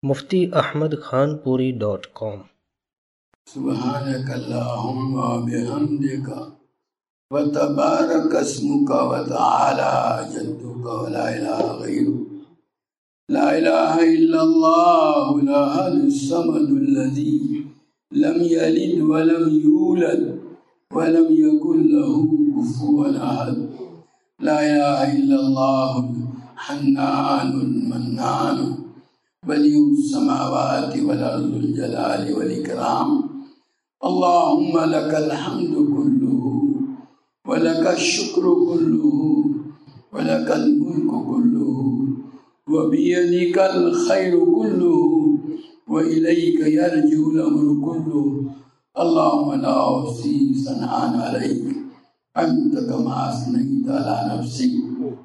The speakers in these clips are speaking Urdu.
مفتی احمد خان پوری .com سبحانک اللہم و بحمدک وتبارک اسمک وتعالی جدک ولا الہ غیرک لا الہ الا اللہ الاحد الصمد الذی لم یلد ولم یولد ولم یکن له کفوا احد لا الہ الا اللہ الحنان المنان بدیع السماوات والارض الجلال والاکرام اللهم لك الحمد كله ولك الشكر كله ولك الملك كله وبيدك الخير كله وإليك يرجع الأمر كله اللهم لا أحصي ثناء عليك أنت كما أثنيت على نفسك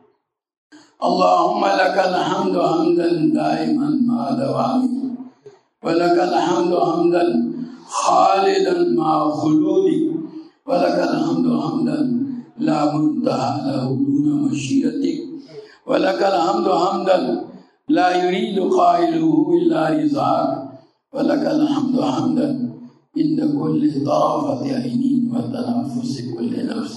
اللهم لك الحمد حمدا دائما مع دوامك ولك الحمد حمدا خالدا مع خلودك ولك الحمد حمدا لا منتهى له دون مشيئتك ولك الحمد حمدا لا يريد قائله إلا رضاك ولك الحمد حمدا عند كل طرفة عين وتنفس كل نفس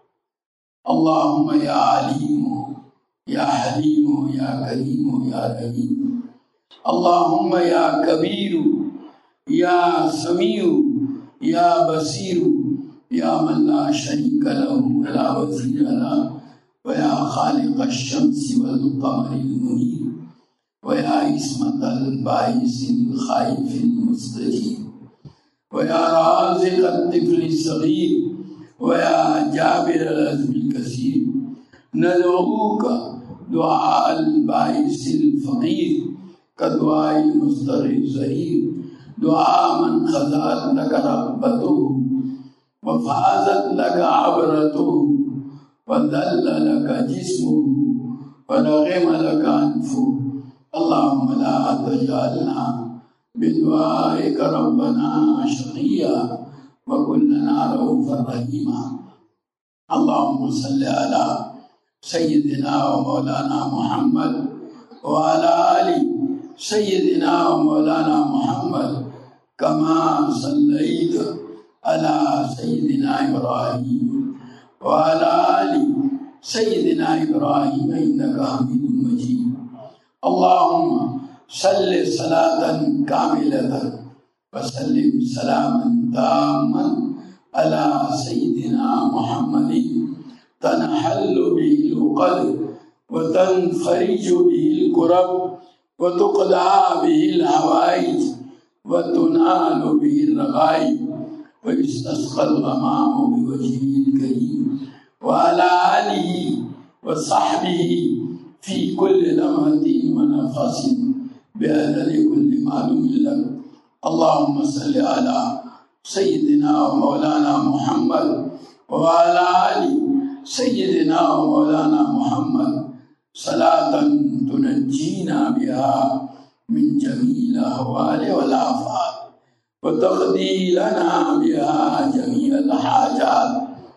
اللهم يا عليم يا حليم يا كريم يا رحيم اللهم يا كبير یا سمیع یا بصیر یا من لا شریک له ولا وزیر له ویا خالق الشمس والقمر المنیر ویا عصمت الباعث الخائف المستجیب ویا رازق الطفل الصغیر ویا جابر العزم الکثیر ندعوک دعاء الباعث الفقیر كدعاء المضطر الظهير دعاء من خضعت لك رغبته وفازت لك عبرته وذل لك جسمه ورغم لك أنفه اللهم لا تجعلنا بدعائك ربنا شقيا وكلنا رؤوفا رحيما اللهم صل على سيدنا ومولانا محمد وعلى آله سيدنا ومولانا محمد كما صليت على سيدنا إبراهيم وعلى آل سيدنا إبراهيم إنك حميد مجيد اللهم صل صلاة كاملة وسلم سلاما تاما على سيدنا محمد تنحل به العقد وتنفرج به الكرب وتقضى به الحوائج وتنال به الرغائب ويستسقى الغمام بوجهه الكريم وعلى آله وصحبه في كل لمحة ونفس بعدد كل معلوم لك اللهم صل على سيدنا ومولانا محمد وعلى آل سيدنا ومولانا محمد صلاة تنجينا بها من جميع الأهوال والآفات وتقضي لنا بها جميع الحاجات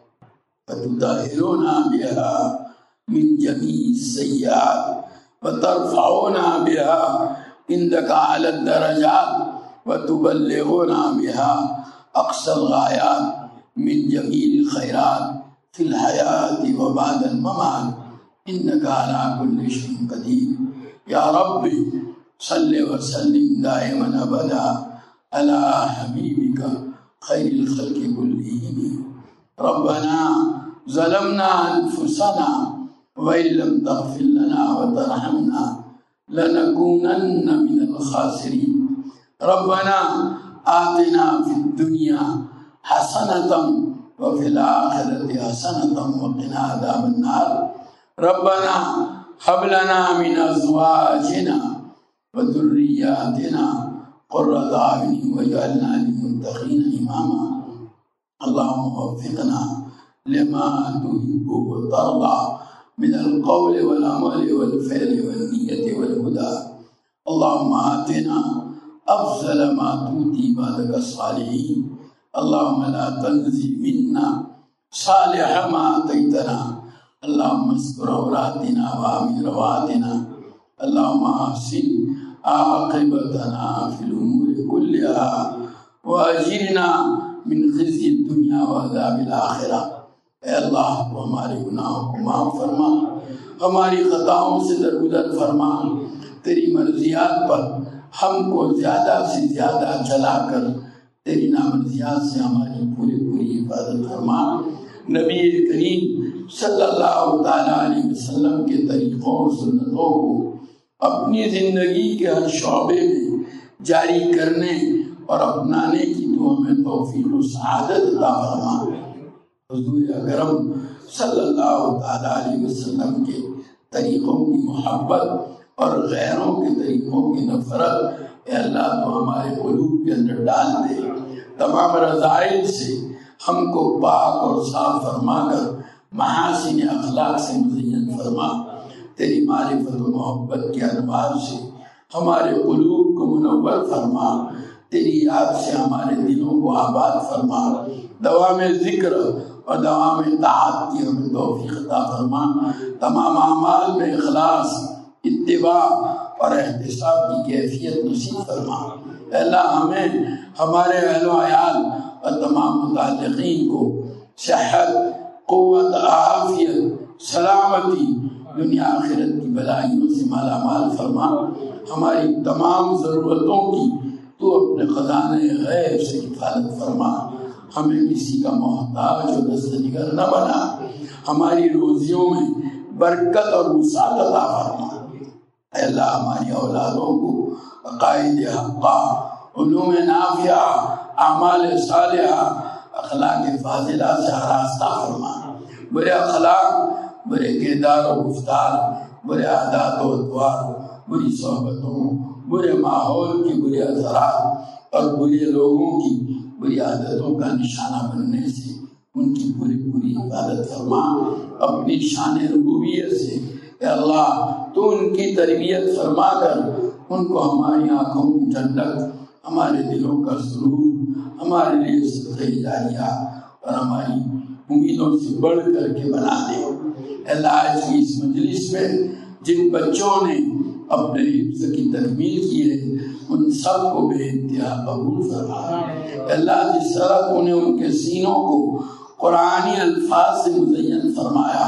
وتطهرنا بها من جميع السيئات وترفعنا بها عندك على الدرجات وتبلغنا بها أقصى الغايات من جميع الخيرات في الحياة وبعد الممات إنك على كل شيء قدير يا ربي صل وسلم دائما أبدا على حبيبك خير الخلق كلهم ربنا ظلمنا أنفسنا وإن لم تغفر لنا وترحمنا لنكونن من الخاسرين ربنا آتنا في الدنيا حسنة وفي الآخرة حسنة وقنا عذاب النار ربنا هب لنا من أزواجنا وذرياتنا قرة أعين واجعلنا للمتقين إماما اللهم وفقنا لما تحب وترضى من القول والعمل والفعل والنية والهدى اللهم آتنا أفضل ما تؤتي عبادك الصالحين اللهم لا تنزع منا صالح ما آتيتنا اللهم استر عوراتنا وآمن رواتنا اللهم أحسن عاقبتنا فی الامور کلہا واجرنا من خزی الدنیا وعذاب الآخرہ۔ اے اللہ تو ہمارے گناہوں کو معاف فرما، ہماری خطاؤں سے درگزر فرما، تیری مرضیات پر ہم کو زیادہ سے زیادہ چلا کر تیری نامرضیات سے ہماری پوری حفاظت فرما۔ نبی کریم صلی اللہ تعالیٰ علیہ وسلم کے طریقوں اور سنتوں کو اپنی زندگی کے ہر شعبے میں جاری کرنے اور اپنانے کی تو ہمیں توفیق و سعادت عطا فرما۔ حضور اکرم صلی اللہ تعالیٰ علیہ وسلم کے طریقوں کی محبت اور غیروں کے طریقوں کی نفرت اے اللہ تو ہمارے قلوب کے اندر ڈال دے، تمام رذائل سے ہم کو پاک اور صاف فرما کر محاسن اخلاق سے مزین فرما، تیری معرفت و محبت کے انوار سے ہمارے قلوب کو منور فرما، تیری یاد سے ہمارے دلوں کو آباد فرما، دوام ذکر اور دوام اطاعت کی ہمیں توفیق عطا فرما، تمام اعمال میں اخلاص، اتباع اور احتساب کی کیفیت نصیب فرما۔ اے اللہ ہمیں، ہمارے اہل و عیال اور تمام متعلقین کو صحت، قوت، عافیت، سلامتی، دنیا آخرت کی بلائیوں سے مالا مال فرما، ہماری تمام ضرورتوں کی تو اپنے خزانے غیب سے کفالت فرما، ہمیں کسی کا محتاج اور دستگیر نہ بنا، ہماری روزیوں میں برکت اور وسعت عطا فرما۔ اے اللہ ہماری اولادوں کو عقائد حقہ، علوم نافعہ، اعمال صالحہ، اخلاق فاضلہ سے آراستہ فرما، برے اخلاق، برے کردار و گفتار، برے عادات و اطوار، بری صحبتوں، برے ماحول کی برے اثرات اور برے لوگوں کی بری عادتوں کا نشانہ بننے سے ان کی پوری حفاظت فرما، اپنی شان ربوبیت سے اے اللہ تو ان کی تربیت فرما کر ان کو ہماری آنکھوں کی ٹھنڈک، ہمارے دلوں کا سرور، ہمارے لیے صدقہ جاریہ اور ہماری امیدوں سے بڑھ کر کے بنا دے۔ اے اللہ آج کی اس مجلس میں جن بچوں نے اپنے حفظ کی تکمیل کی ہے ان سب کو بے انتہا قبول فرما۔ اے اللہ جس طرح تو نے ان کے سینوں کو قرآنی الفاظ سے مزین فرمایا،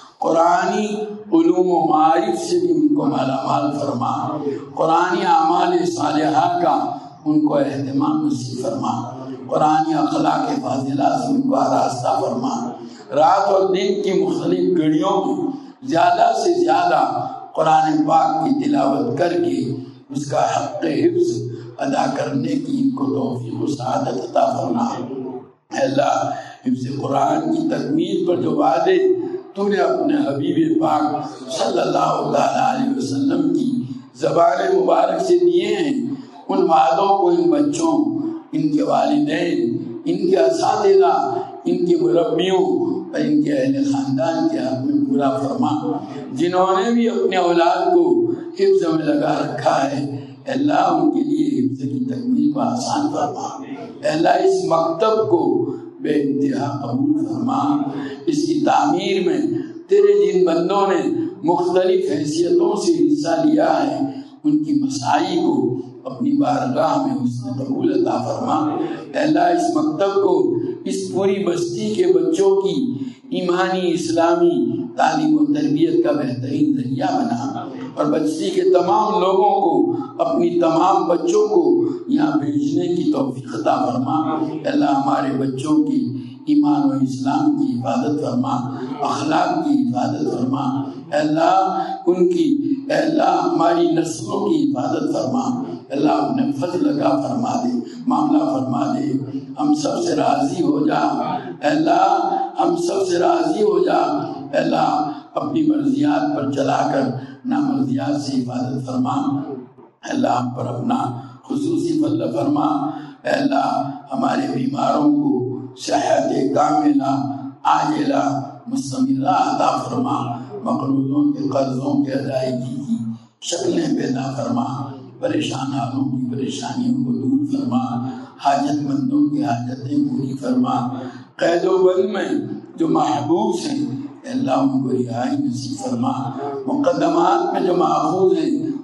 قرآنی علوم و معارف سے بھی ان کو مالا مال فرما، قرآنی اعمال صالحہ کا ان کو اہتمام نصیب فرما، قرآنی اخلاق فاضلہ سے ان کو آراستہ فرما، رات اور دن کی مختلف گھڑیوں میں زیادہ سے زیادہ قرآن پاک کی تلاوت کر کے اس کا حق حفظ ادا کرنے کی ان کو توفیق و سعادت عطا فرما۔ اے اللہ حفظ قرآن کی تکمیل پر جو وعدے تو نے اپنے حبیب پاک صلی اللہ علیہ وسلم کی زبان مبارک سے دیے ہیں، ان وعدوں کو ان بچوں، ان کے والدین، ان کے اساتذہ، ان کے مربیوں اور ان کے اہل خاندان کے حق میں پورا فرما۔ جنہوں نے بھی اپنے اولاد کو حفظ میں لگا رکھا ہے اے اللہ ان کے لیے حفظ کی تکمیل کو آسان فرما۔ اے اللہ اس مکتب کو بے انتہا قبول فرما، اس کی تعمیر میں تیرے جن بندوں نے مختلف حیثیتوں سے حصہ لیا ہے ان کی مساعی کو اپنی بارگاہ میں اس نے قبول عطا فرما۔ اے اللہ اس مکتب کو اس پوری بستی کے بچوں کی ایمانی اسلامی تعلیم و تربیت کا بہترین ذریعہ بنا، اور بستی کے تمام لوگوں کو اپنی تمام بچوں کو یہاں بھیجنے کی توفیق عطا فرما۔ اے اللہ ہمارے بچوں کی ایمان و اسلام کی حفاظت فرما، اخلاق کی حفاظت فرما۔ اے اللہ ان کی، اے اللہ ہماری نسلوں کی حفاظت فرما۔ اے اللہ اپنے فضل کا فرما دے، معاملہ فرما دے، ہم سب سے راضی ہو جا۔ اے اللہ ہم سب سے راضی ہو جا۔ اے اللہ اپنی مرضیات پر چلا کر نامرضیات سے حفاظت فرما۔ اے اللہ ہم پر اپنا خصوصی فضل فرما۔ اے اللہ ہمارے بیماروں کو صحت کاملہ عاجلہ مستمرہ عطا فرما، مقروضوں کے قرضوں کے ادائیگی کی شکلیں پیدا فرما، پریشان حالوں کی پریشانیوں کو دور فرما، حاجت مندوں کی حاجتیں پوری فرما، قید و بند میں جو محبوس ہیں اے اللہ ان کو رہائی نصیب فرما، مقدمات میں جو محفوظ ہیں ان کو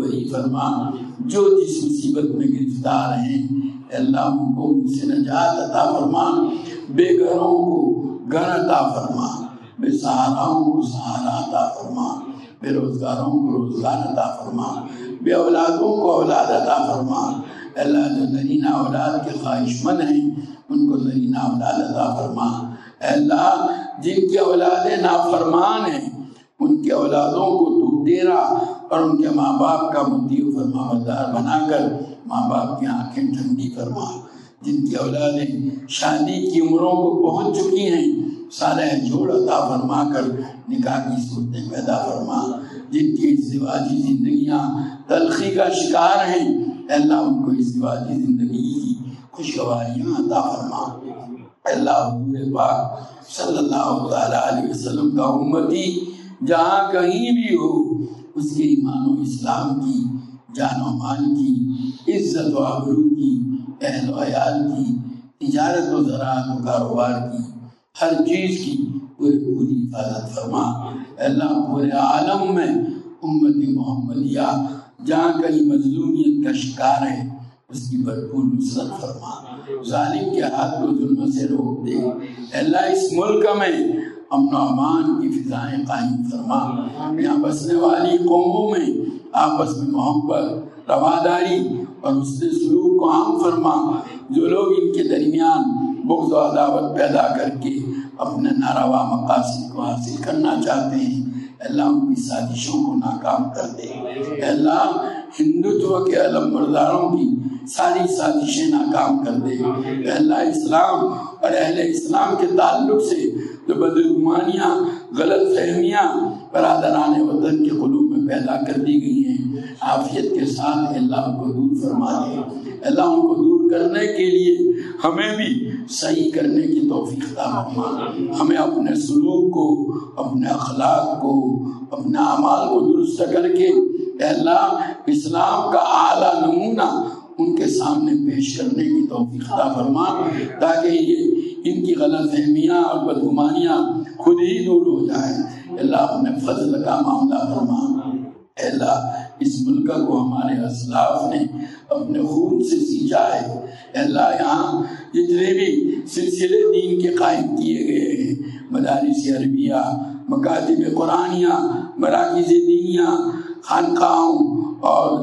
بری فرما، جو جس مصیبت میں گرفتار ہیں اے اللہ ان کو ان سے نجات عطا فرما، بے گھروں کو گھر عطا فرما، بے سہاراؤں کو سہارا عطا فرما، بے روزگاروں کو روزگار عطا فرما، بے اولادوں کو اولاد عطا فرما، اے اللہ جو نرینہ اولاد کے خواہش مند ہیں ان کو نرینہ اولاد عطا فرما، اے اللہ جن کی اولادیں نافرمان ہیں ان کی اولادوں کو تو تیرا اور ان کے ماں باپ کا مطیع فرما بردار بنا کر ماں باپ کی آنکھیں ٹھنڈی فرما، جن کی اولادیں شادی کی عمروں کو پہنچ چکی ہیں صالح جوڑ عطا فرما کر نکاح کی صورتیں پیدا فرما، جن کی ازدواجی زندگیاں تلخی کا شکار ہیں اے اللہ ان کو ازدواجی زندگی کی خوشگواریاں عطا فرما، اے اللہ حضور پاک صلی اللہ تعالیٰ علیہ وسلم کا امتی جہاں کہیں بھی ہو اس کے ایمان و اسلام کی، جان و مال کی، عزت و آبرو کی، اہل و عیال کی، تجارت و زراعت و کاروبار کی، ہر چیز کی پوری حفاظت فرما، اے اللہ پورے عالم میں امت محمدیہ جہاں کہیں مظلومیت کا شکار ہے اس کی بھرپور نصرت فرما، ظالم کے ہاتھ کو ظلم سے روک دے، اے اللہ اس ملک میں امن و امان کی فضائیں قائم فرما، یہاں بسنے والی قوموں میں آپس میں محبت، رواداری اور حسن سلوک کو عام فرما، جو لوگ ان کے درمیان بغض و عداوت پیدا کر کے اپنے ناروا مقاصد کو حاصل کرنا چاہتے ہیں اے اللہ ان کی سازشوں کو ناکام کر دے، اے اللہ ہندوتو کے علم برداروں کی ساری سازشیں ناکام کر دے، اے اللہ اسلام اور اہل اسلام کے تعلق سے جو بدگمانیاں غلط فہمیاں برادران وطن کے قلوب میں پیدا کر دی گئی ہیں عافیت کے ساتھ اللہ ان کو دور فرما دے، اللہ ان کو دور کرنے کے لیے ہمیں بھی صحیح کرنے کی توفیق عطا فرما، ہمیں اپنے سلوک کو، اپنے اخلاق کو، اپنے اعمال کو درست کر کے اے اللہ اسلام کا اعلیٰ نمونہ ان کے سامنے پیش کرنے کی توفیق عطا فرما، تاکہ یہ ان کی غلط فہمیاں اور بدگمانیاں خود ہی دور ہو جائیں، اللہ اپنے فضل کا معاملہ فرما، اے اللہ اس ملک کو ہمارے اسلاف نے اپنے خون سے سینچا ہے، اے اللہ یہاں جتنے بھی سلسلے دین کے قائم کیے گئے ہیں، مدارس عربیہ، مکاتب قرآنیہ، مراکز دینیہ، خانقاہوں اور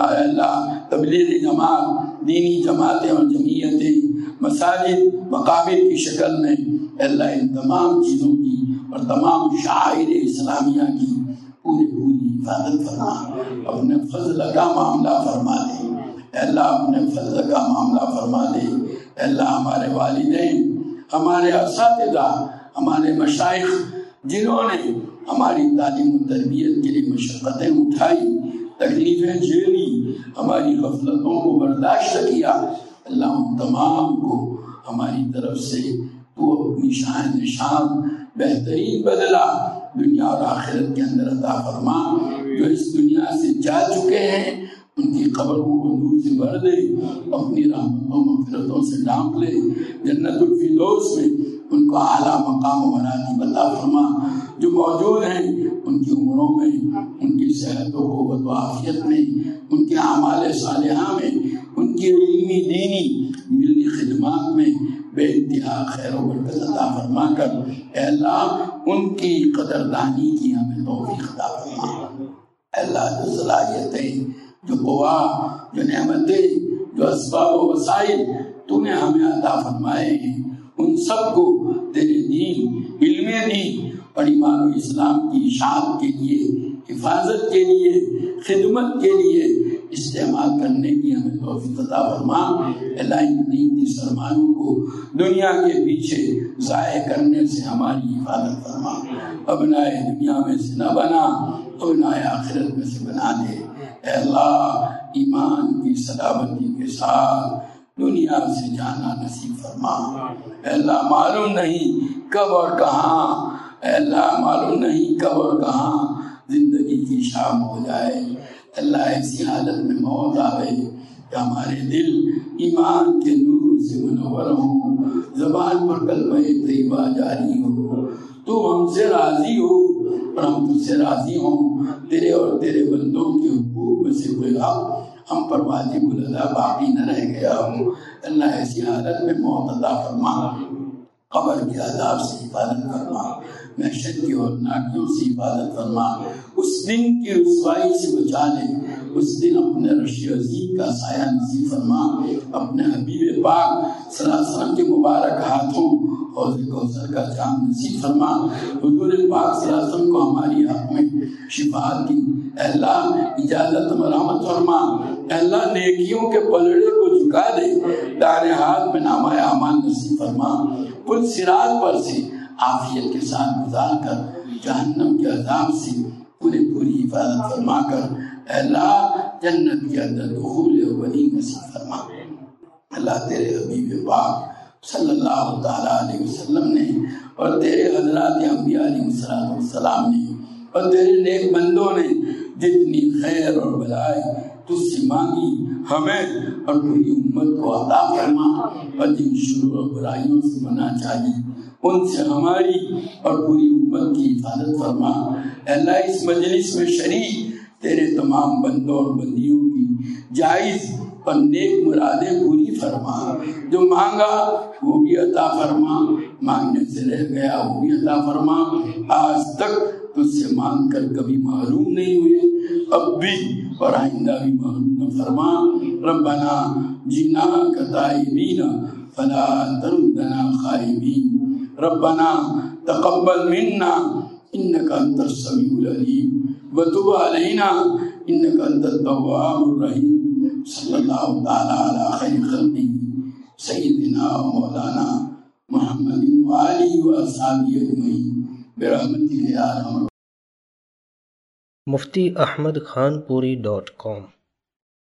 اللہ تبلیغ جماعت، دینی جماعتیں اور جمعیتیں، مساجد مقابر کی شکل میں اللہ ان تمام چیزوں کی اور تمام شعائر اسلامیہ کی پوری حفاظت فرما، اپنے فضل کا معاملہ فرما دے، اللہ اپنے فضل کا معاملہ فرما دے، اللہ ہمارے والدین، ہمارے اساتذہ، ہمارے مشائخ جنہوں نے ہماری تعلیم و تربیت کے لیے مشقتیں اٹھائی، تکلیفیں جھیلی، ہماری غفلتوں کو برداشت کیا، اللہ ان تمام کو ہماری طرف سے تو اپنی شان نشان بہترین بدلہ دنیا اور آخرت کے اندر عطا فرما، جو اس دنیا سے جا چکے ہیں ان کی قبروں کو نور سے بھر دے، اپنی رحمتوں مغفرتوں سے ڈھانپ لے، جنت الفردوس میں ان کو اعلیٰ مقام و مراتب عطا فرما، جو موجود ہیں ان کی عمروں میں، ان کی صحت و قوت و عافیت میں، ان کے اعمال صالحہ میں، ان کی علمی دینی ملی خدمات میں بے انتہا خیر و برکت عطا فرما کر اے اللہ ان کی قدردانی کی ہمیں توفیق عطا فرما، اے اللہ جو صلاحیتیں، جو قوا، جو نعمتیں، جو اسباب و وسائل تو نے ہمیں عطا فرمائے ہیں ان سب کو تیرے دین، علم دین اور ایمان و اسلام کی اشاعت کے لیے، حفاظت کے لیے، خدمت کے لیے استعمال کرنے کی ہمیں توفیق عطا فرما، اللہ ان قیمتی سرمایوں کو دنیا کے پیچھے ضائع کرنے سے ہماری حفاظت فرما، ابنائے دنیا میں سے نہ بنا، ابنائے آخرت میں سے بنا دے، اے اللہ ایمان کی صلابتی کے ساتھ دنیا سے جانا نصیب فرما، اے اللہ معلوم نہیں کب اور کہاں، اے اللہ معلوم نہیں کب اور کہاں زندگی کی شام ہو جائے، اللہ ایسی حالت میں موت آئے کہ ہمارے دل ایمان کے نور سے منور ہوں، زبان پر کلمہ طیبہ جاری ہو، تو ہم سے راضی ہو، اور ہم تجھ سے راضی ہوں، تیرے اور تیرے بندوں کے حقوق میں سے کوئی حق ہم پر واجب الادا باقی نہ رہ گیا ہو۔ اللہ ایسی حالت میں موت عطا فرما، قبر کے عذاب سے حفاظت فرما، محشر کی ہولناکیوں سے حفاظت فرما، اس دن کی رسوائی سے بچا لے، اس دن اپنے رش عظیم کا سایہ نصیب فرما، اپنے حبیب پاک صلی اللہ علیہ وسلم کے مبارک ہاتھوں حوض کوثر کا جام نصیب فرما۔ حضور پاک صلی اللہ علیہ وسلم کو ہماری حق میں شفاعت دی، اے اللہ اجازت مرحمت فرما، اے اللہ نیکیوں کے پلڑے کو جھکا دے، دائیں ہاتھ میں نامہ اعمال نصیب فرما، پل صراط پر سے عافیت کے ساتھ گزار کر جہنم کے عذاب سے پوری حفاظت فرما کر اے اللہ جنت کے اندر دخول اولی نصیب فرما۔ اللہ تیرے حبیب پاک صلی اللہ تعالیٰ علیہ وسلم نے اور تیرے حضرات انبیاء علیہ السلام نے اور تیرے نیک بندوں نے جتنی خیر اور بھلائی تجھ سے مانگی ہمیں اور پوری امت کو عطا فرما، اور جن شرور و برائیوں سے منع چاہیے ان سے ہماری اور پوری امت کی حفاظت فرما۔ اے اللہ اس مجلس میں شریک تیرے تمام بندوں اور بندیوں کی جائز اور نیک مرادیں پوری فرما، جو مانگا وہ بھی عطا فرما، مانگنے سے رہ گیا وہ بھی عطا فرما، آج تک تجھ سے مانگ کر کبھی محروم نہیں ہوئے، اب بھی اور آئندہ بھی محروم نہ فرما۔ ربنا جینا کتائبین فلا تردنا خائبین، ربنا تقبل منا انك انت السميع العليم وتب علينا انك انت التواب الرحيم۔ صلی اللہ تعالی علی خیر خلقہ سیدنا و مولانا محمد وآلہ واصحابہ اجمعین برحمتک یا ارحم۔ muftiahmadkhanpuri.com